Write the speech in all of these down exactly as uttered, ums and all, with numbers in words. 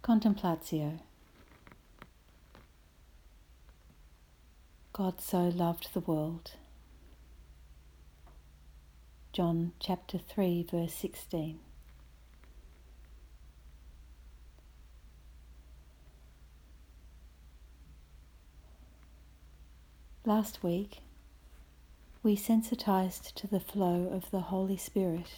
Contemplatio. God so loved the world. John chapter three verse sixteen. Last week we sensitized to the flow of the Holy Spirit,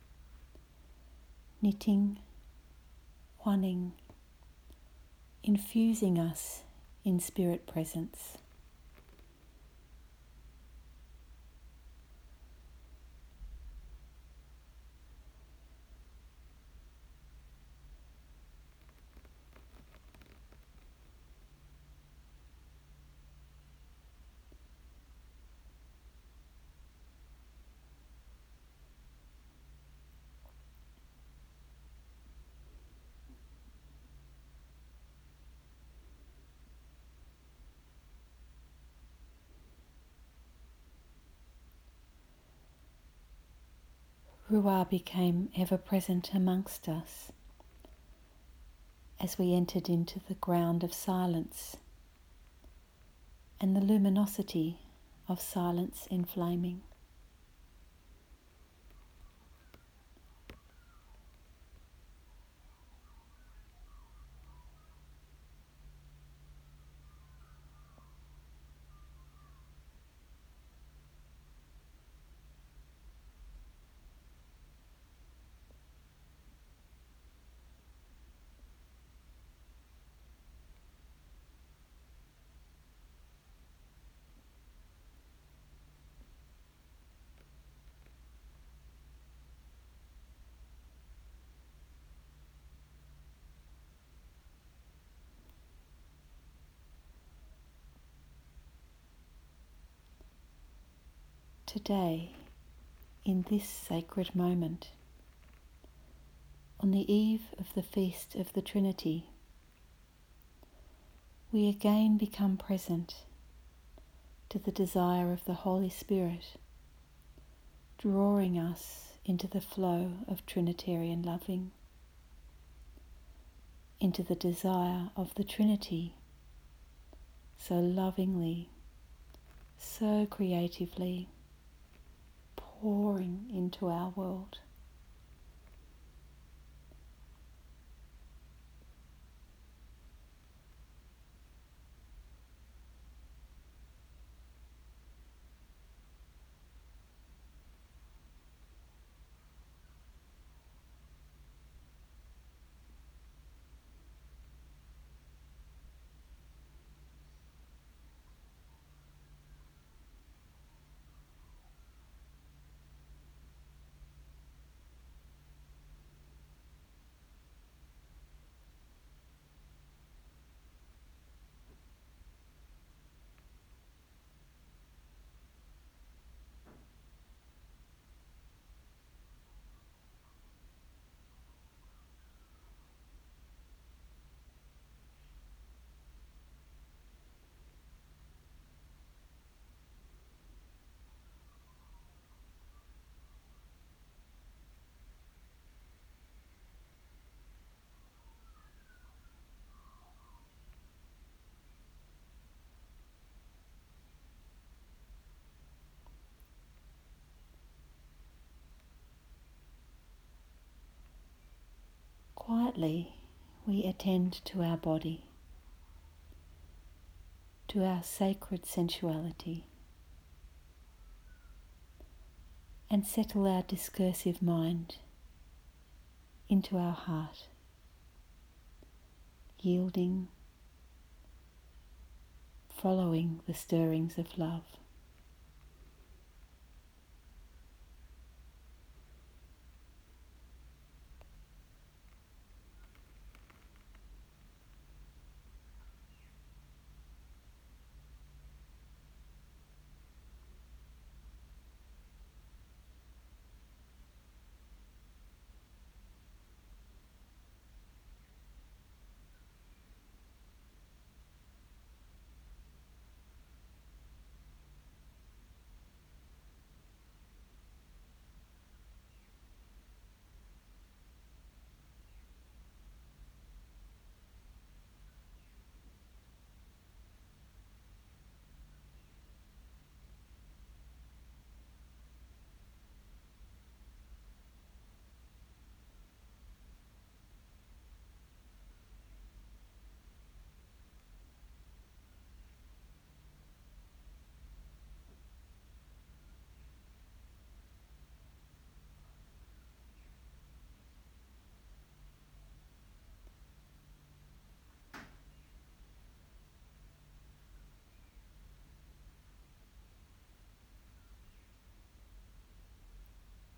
knitting, wanning, infusing us in spirit presence. Ruah became ever present amongst us as we entered into the ground of silence and the luminosity of silence inflaming. Today, in this sacred moment, on the eve of the Feast of the Trinity, we again become present to the desire of the Holy Spirit, drawing us into the flow of Trinitarian loving, into the desire of the Trinity, so lovingly, so creatively, pouring into our world. Quietly, we attend to our body, to our sacred sensuality, and settle our discursive mind into our heart, yielding, following the stirrings of love.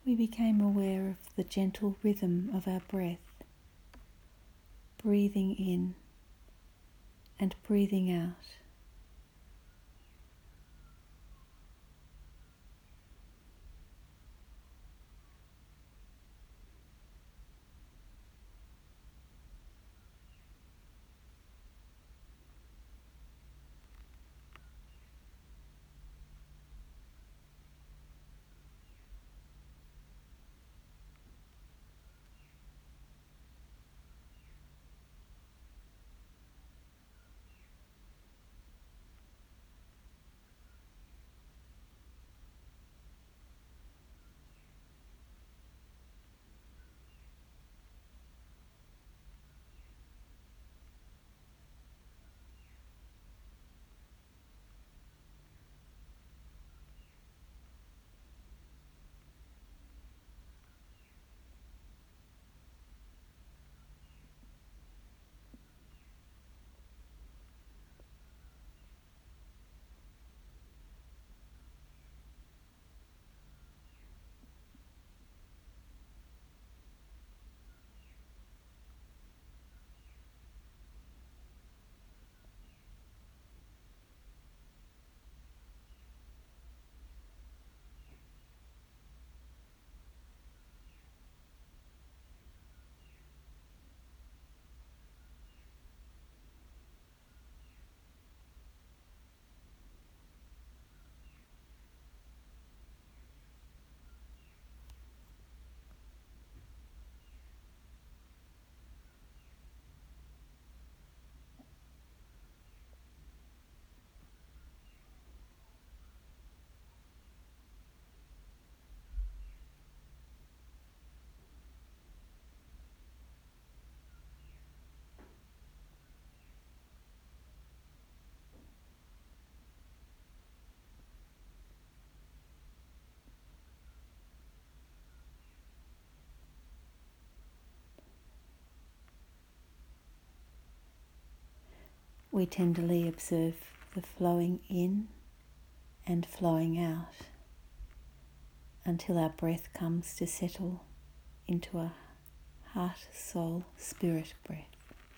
we became aware of the gentle rhythm of our breath, breathing in and breathing out. We tenderly observe the flowing in and flowing out until our breath comes to settle into a heart, soul, spirit breath.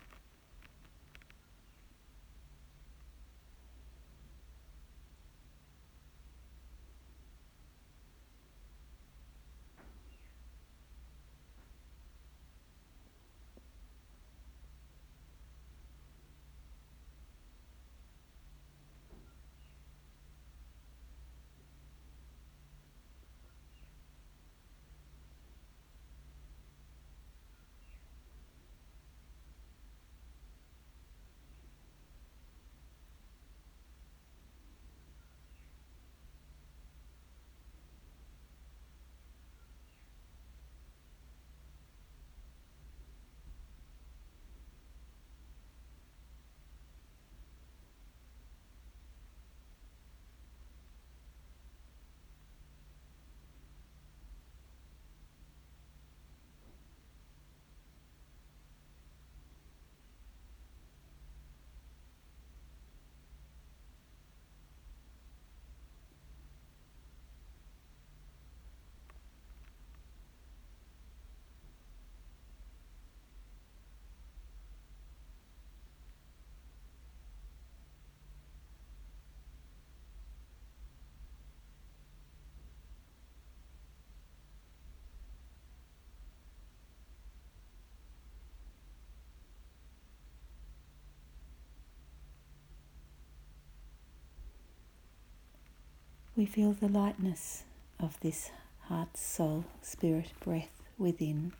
We feel the lightness of this heart, soul, spirit breath within,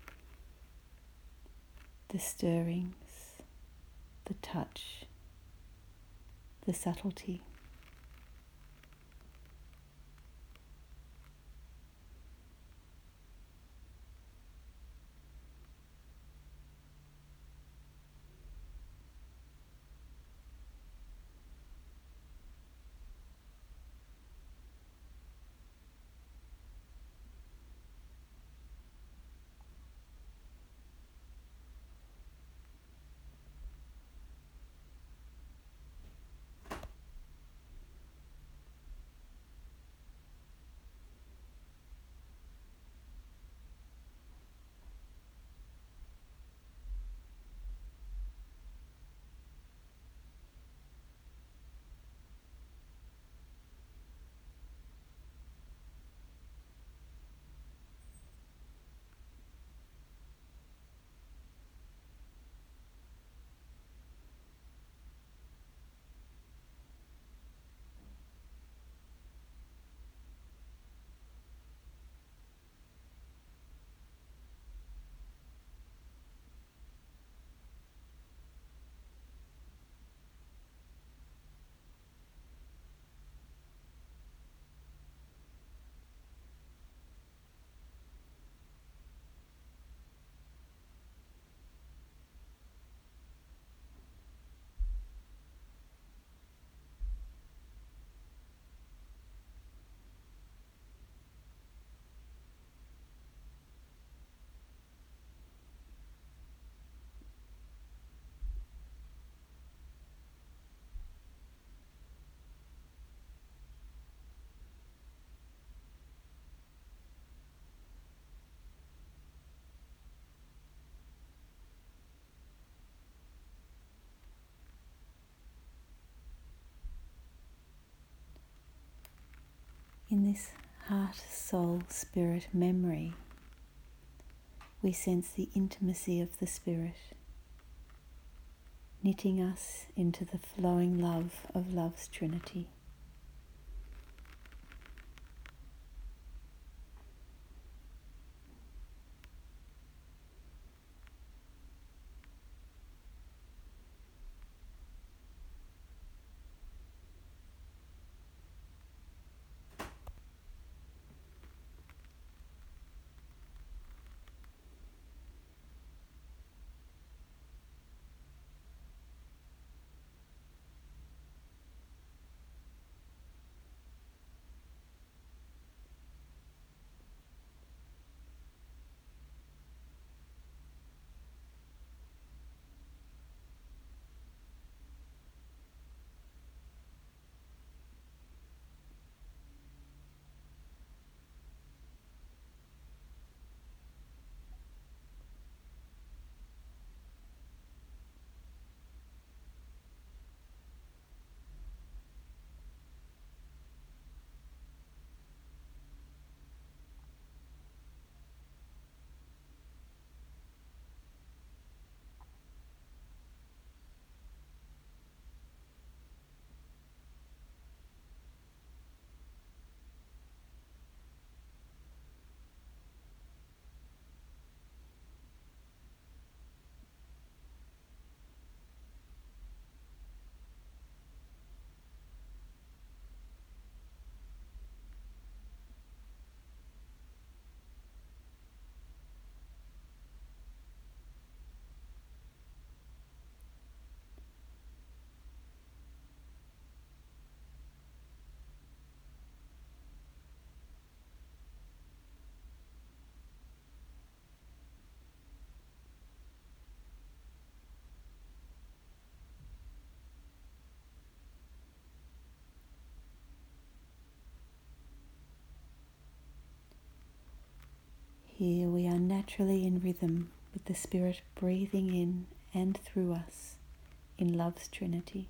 the stirrings, the touch, the subtlety. In this heart, soul, spirit memory, we sense the intimacy of the Spirit, knitting us into the flowing love of love's Trinity. Here we are naturally in rhythm with the Spirit breathing in and through us in love's Trinity.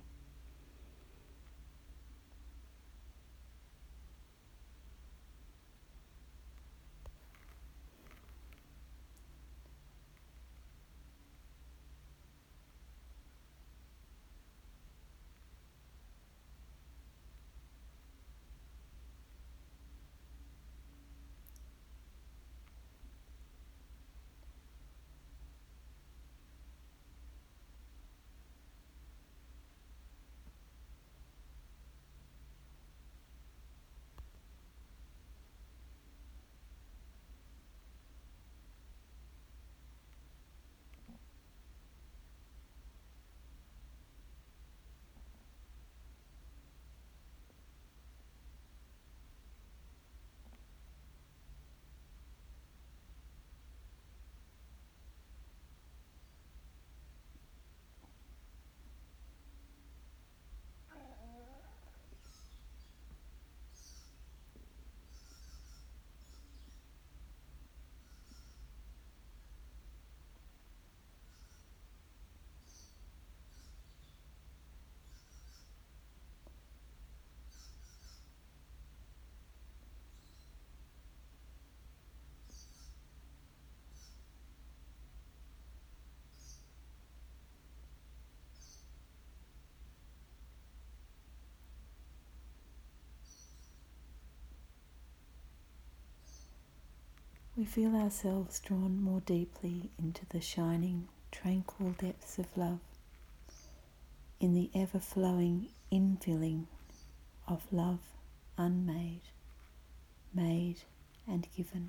We feel ourselves drawn more deeply into the shining, tranquil depths of love, in the ever-flowing infilling of love unmade, made and given.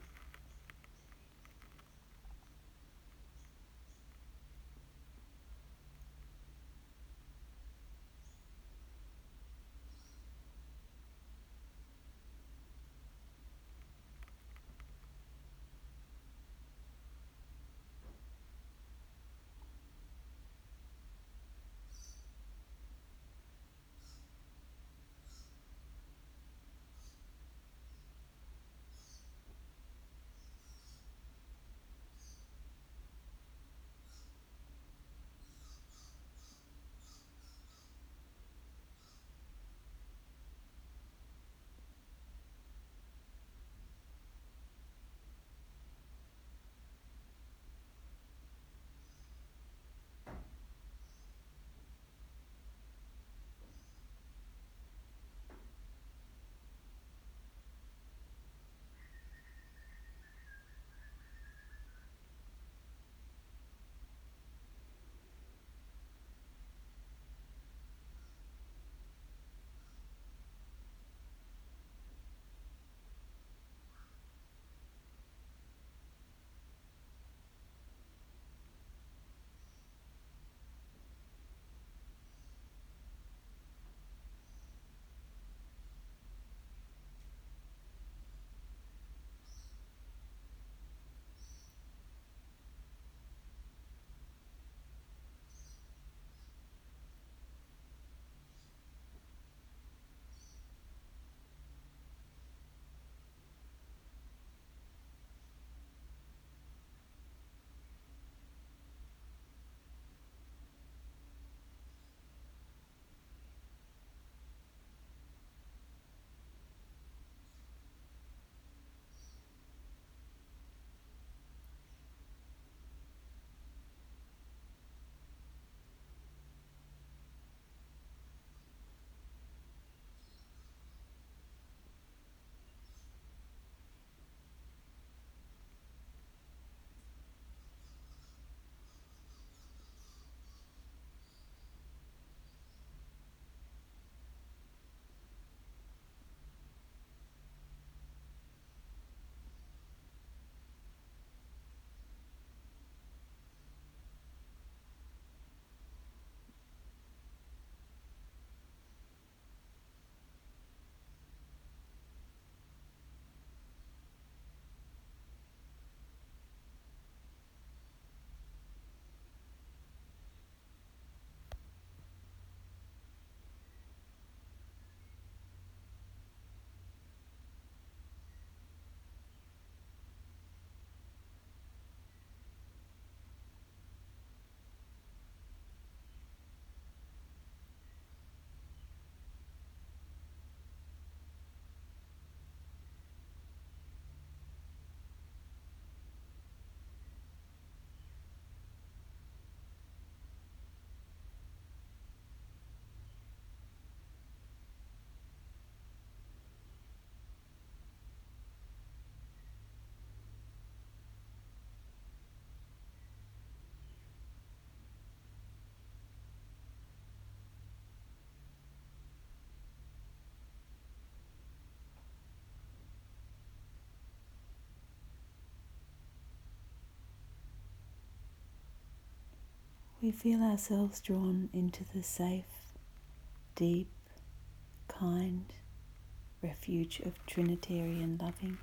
we feel ourselves drawn into the safe, deep, kind refuge of Trinitarian loving.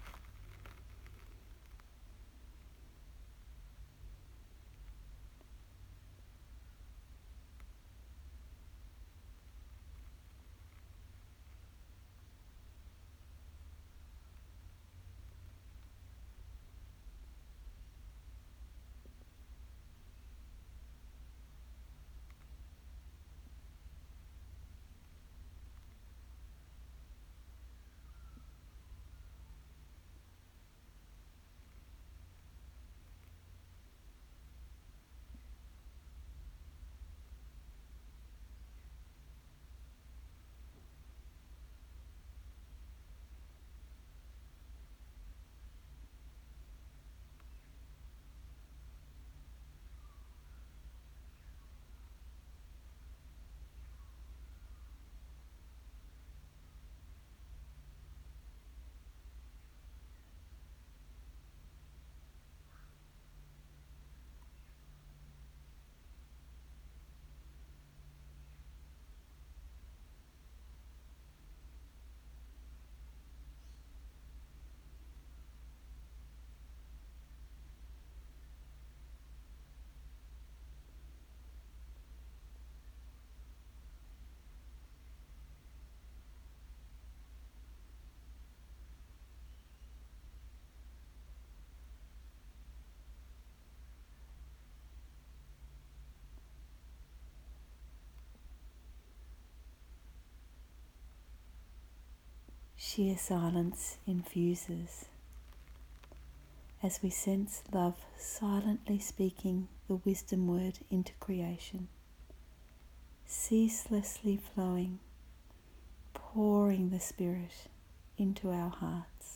Sheer silence infuses as we sense love silently speaking the wisdom word into creation, ceaselessly flowing, pouring the Spirit into our hearts.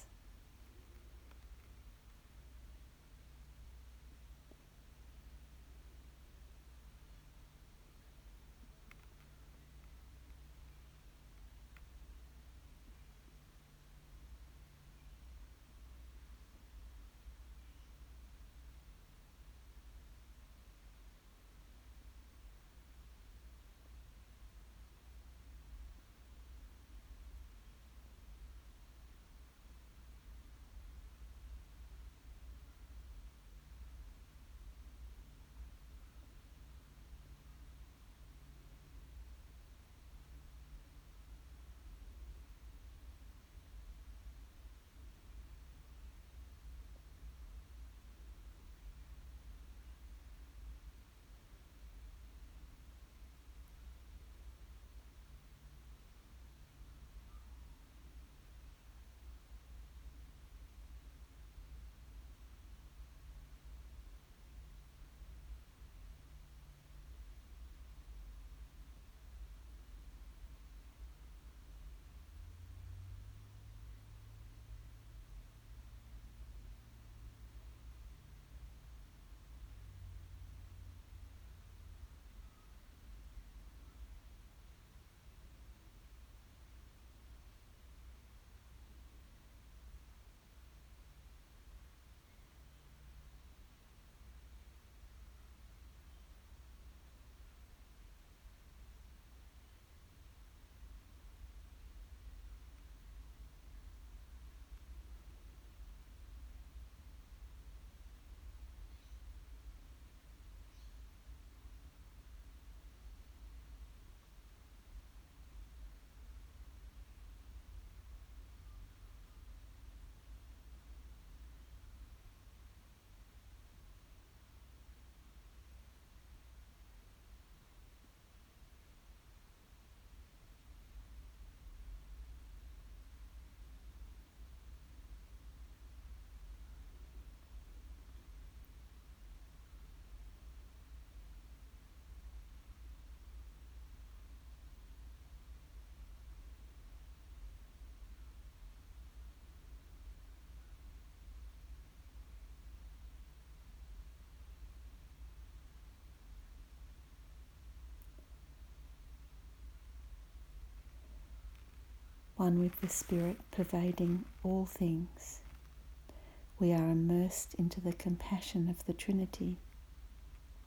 One with the Spirit pervading all things, we are immersed into the compassion of the Trinity,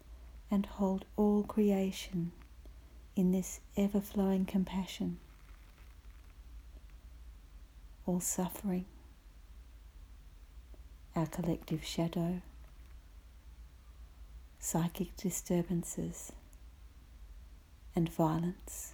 and hold all creation in this ever-flowing compassion, all suffering, our collective shadow, psychic disturbances, and violence.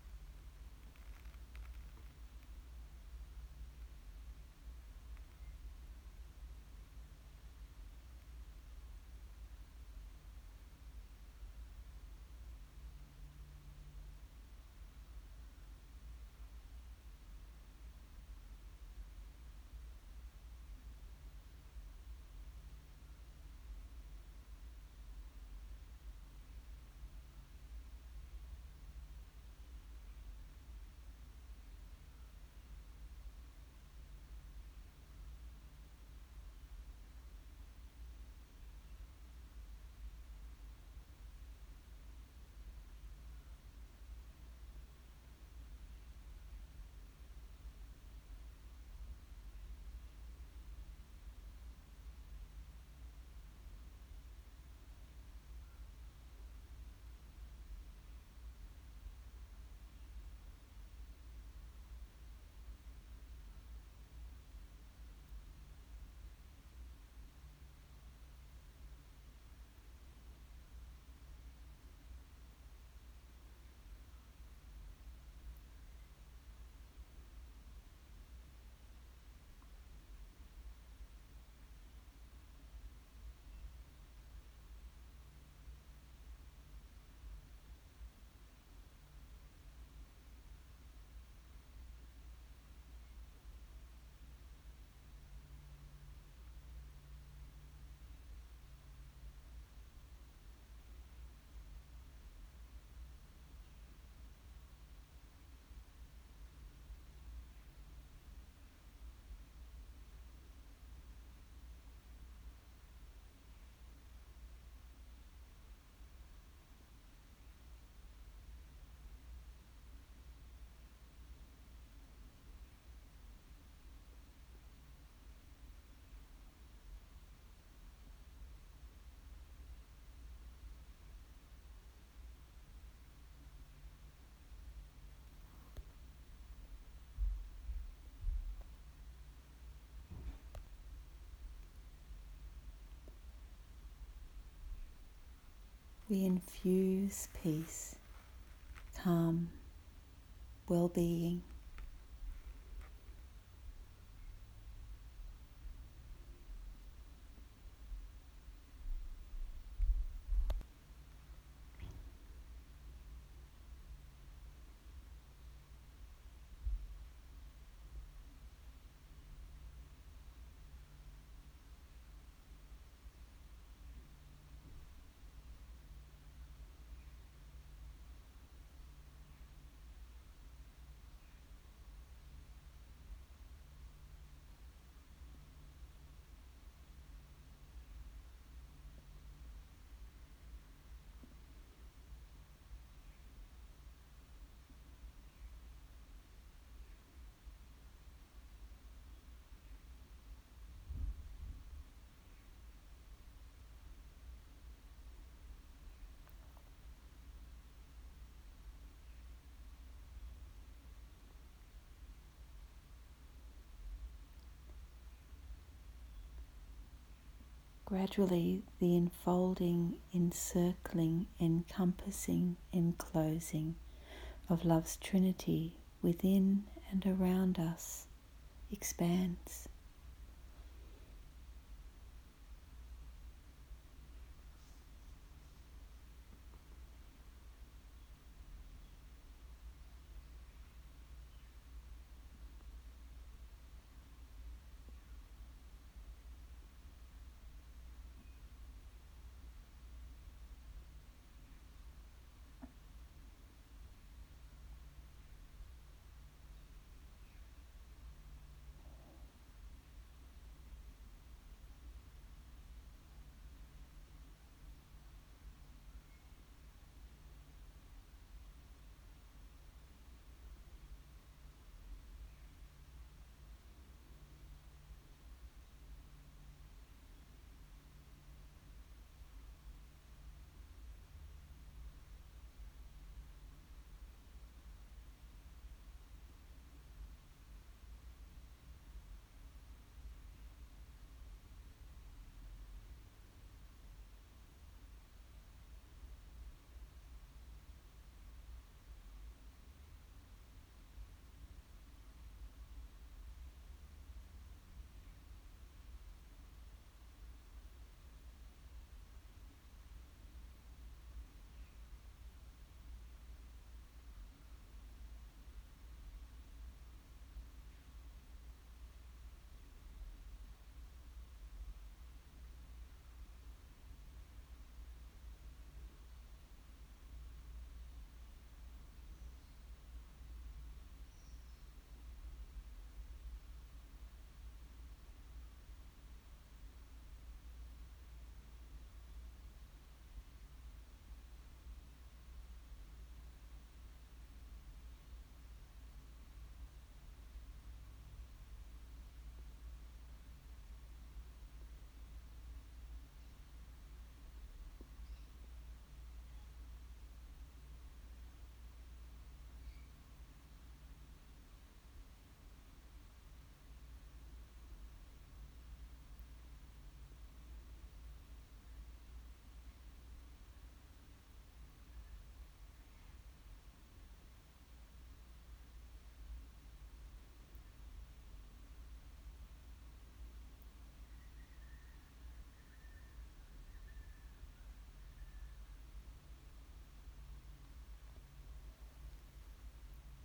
We infuse peace, calm, well-being. Gradually, the enfolding, encircling, encompassing, enclosing of love's trinity within and around us expands.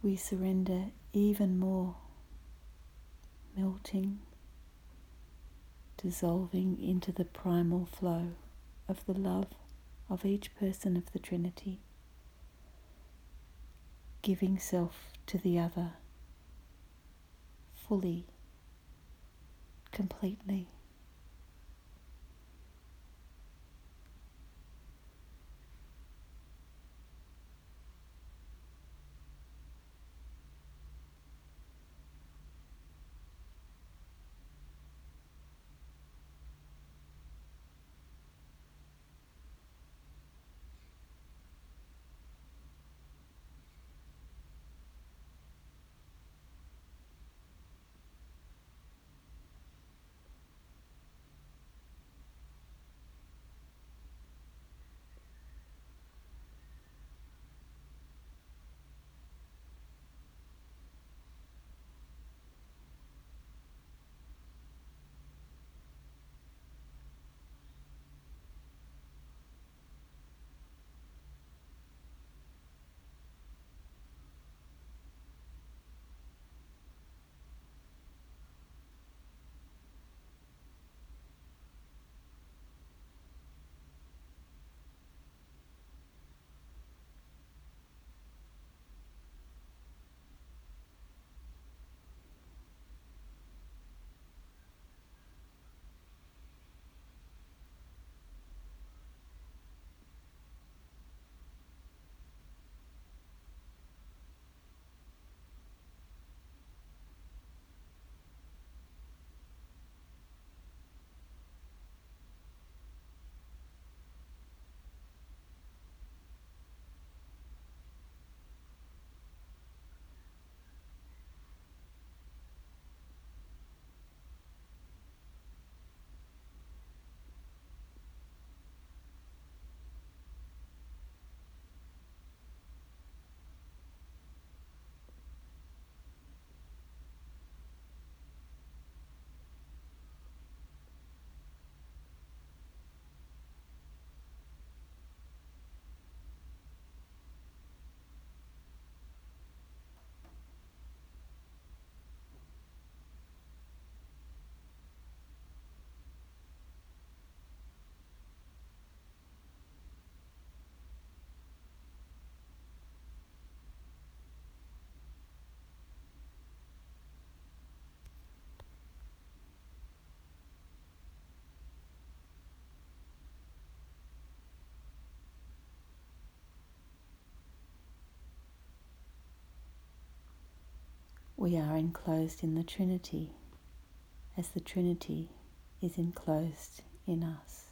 we surrender even more, melting, dissolving into the primal flow of the love of each person of the Trinity, giving self to the other fully, completely. We are enclosed in the Trinity as the Trinity is enclosed in us.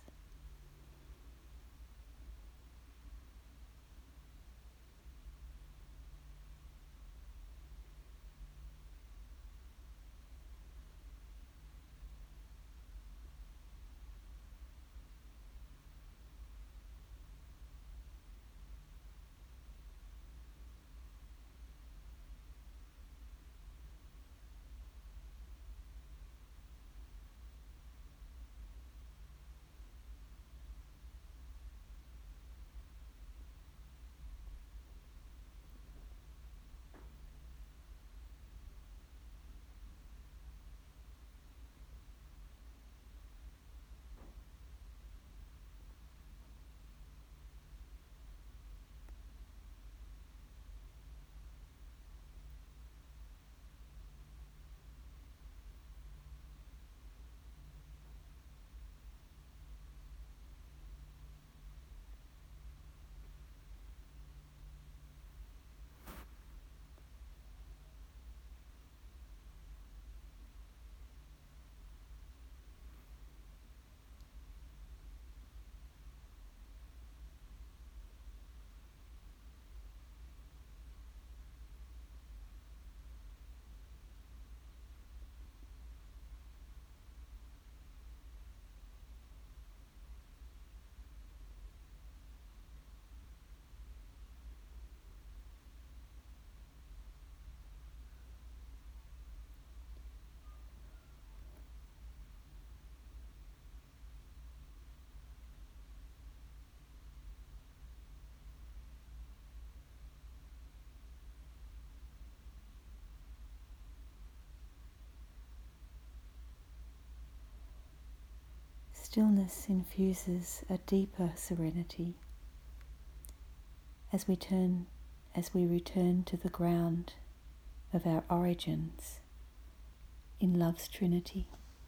Stillness infuses a deeper serenity as we turn, as we return to the ground of our origins in love's Trinity.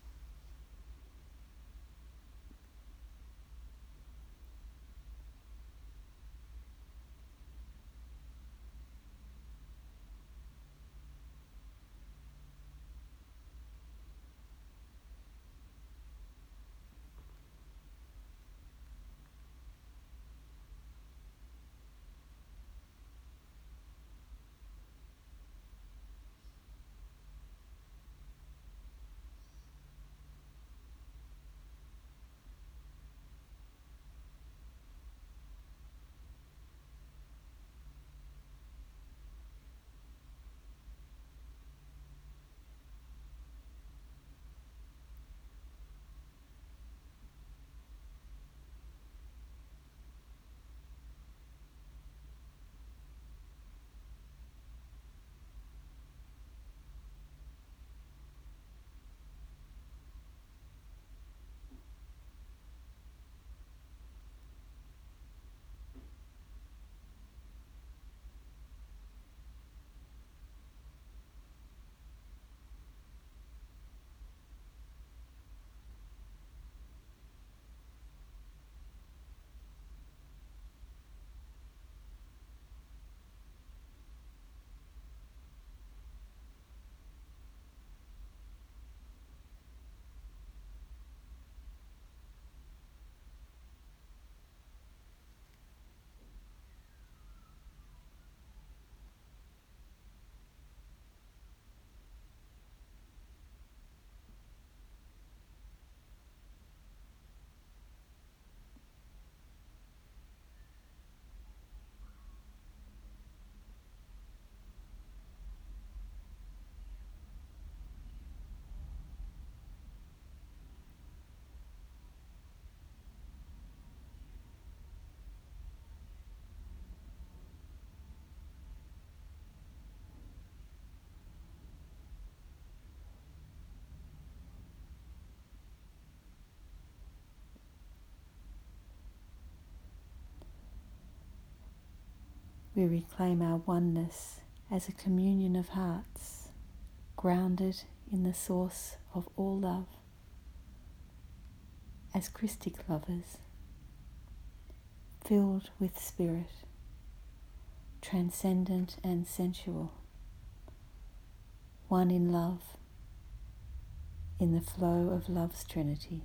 We reclaim our oneness as a communion of hearts, grounded in the source of all love, as Christic lovers, filled with spirit, transcendent and sensual, one in love, in the flow of love's Trinity.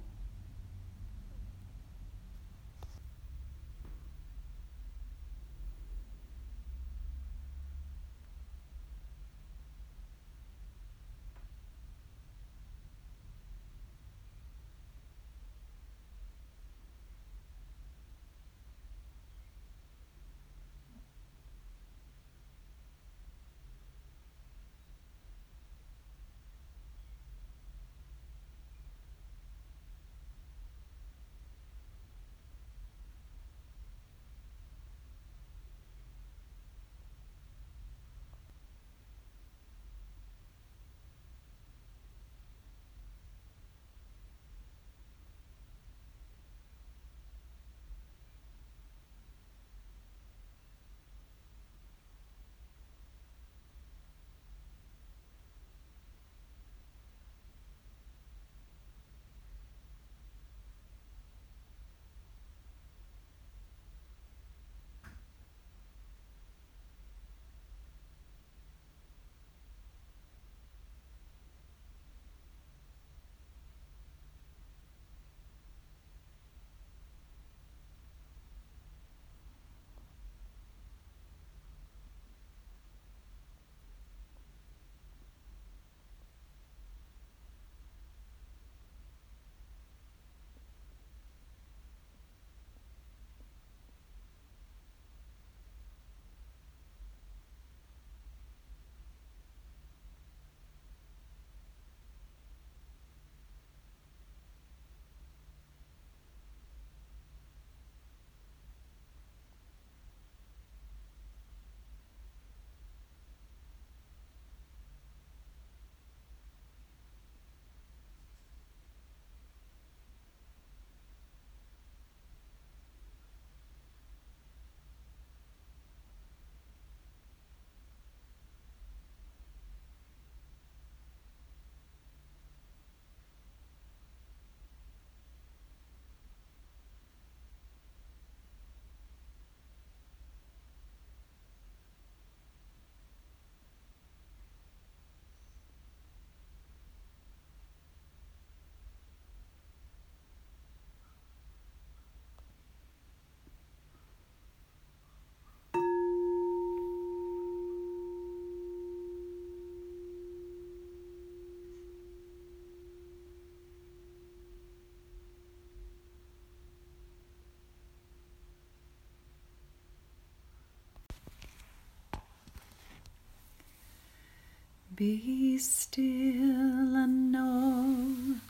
Be still and know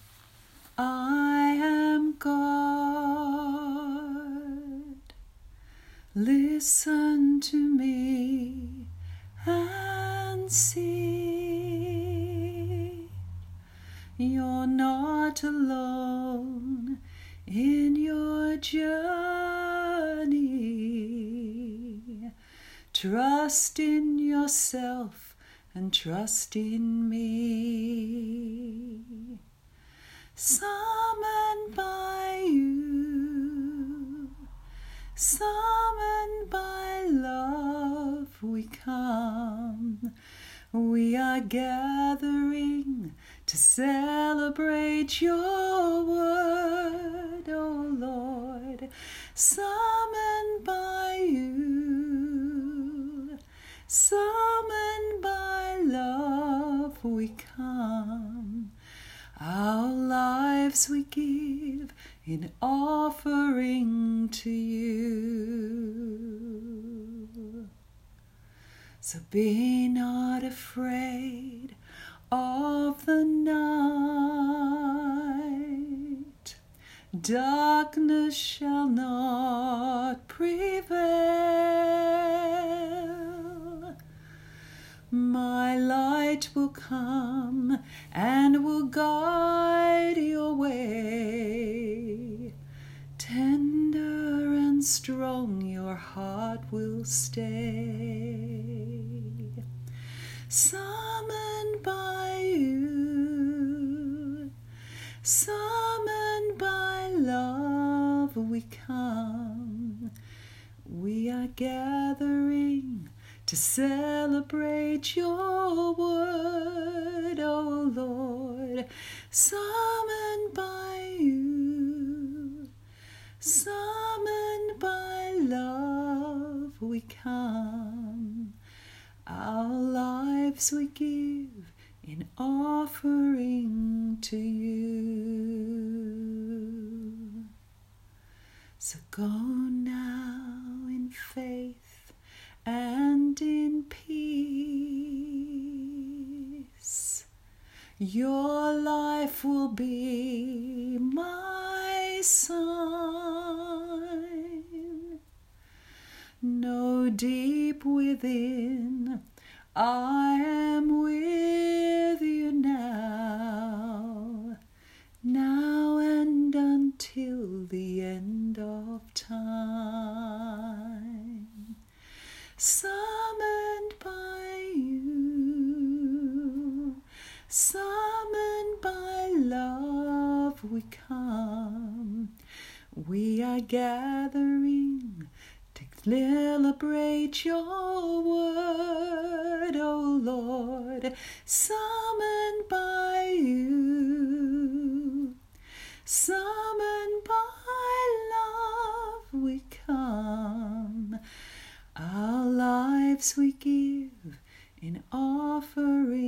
I am God. Listen to me and see. You're not alone in your journey. Trust in yourself and trust in me. Summoned by you, summoned by love, we come. We are gathering to celebrate your word, O Lord. Summoned by you, summoned by love, we come. Our lives we give in offering to you. So be not afraid of the night. Darkness shall not prevail. My light will come and will guide your way. Tender and strong your heart will stay. Summoned by you, summoned by love we come. We are gathering to celebrate your word, O Lord. Summoned by you, summoned by love we come. Our lives we give in offering to you. So go now in faith and in peace. Your life will be my sign. Know deep within I am with you now, now and until the end of time. Summoned by you, summoned by love we come. We are gathering to celebrate your word, O Lord. Summoned by you, summoned by love we come. Our lives we give in offering